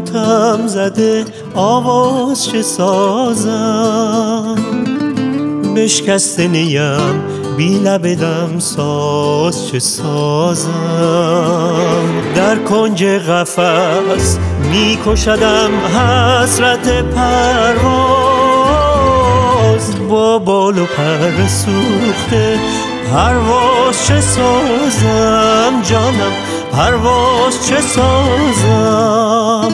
ماتم زده آواز چه سازم، بشکسته نیم بی لب دم ساز چه سازم. در کنج قفس می کشدم حسرت پرواز، با بال و پر سوخته پرواز چه سازم جانم، پرواز چه سازم.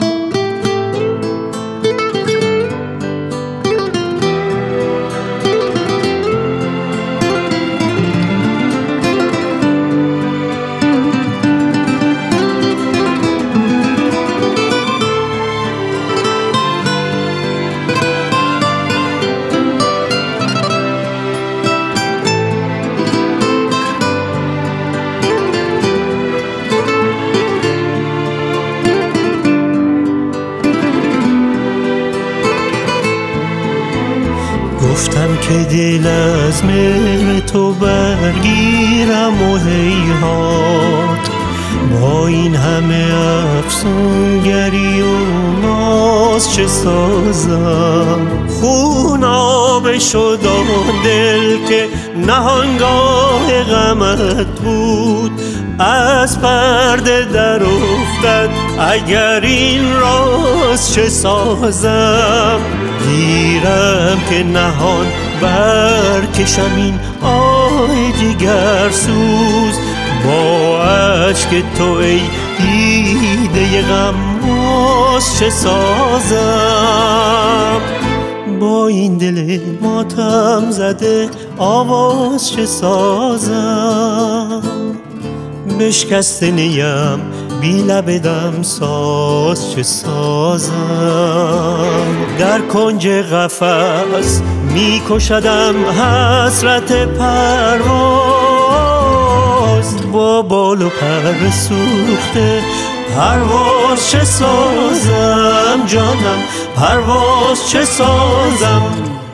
گفتم که دل از مهر تو برگیرم و هیهات، با این همه افسونگری و ناز چه سازم. خونابه شد آن دل که نهانگاه غمت بود، از پرده در افتد اگر این راز چه سازم. گیرم که نهان برکشم این آه جگر سوز، با اشک تو ای دیده غماز چه سازم. با این دل ماتم زده آواز چه سازم، بشکسته نیم بی لب دم ساز چه سازم. در کنج قفس می کشدم حسرت پرواز، با بال و پر سوخته پرواز چه سازم جانم، پرواز چه سازم.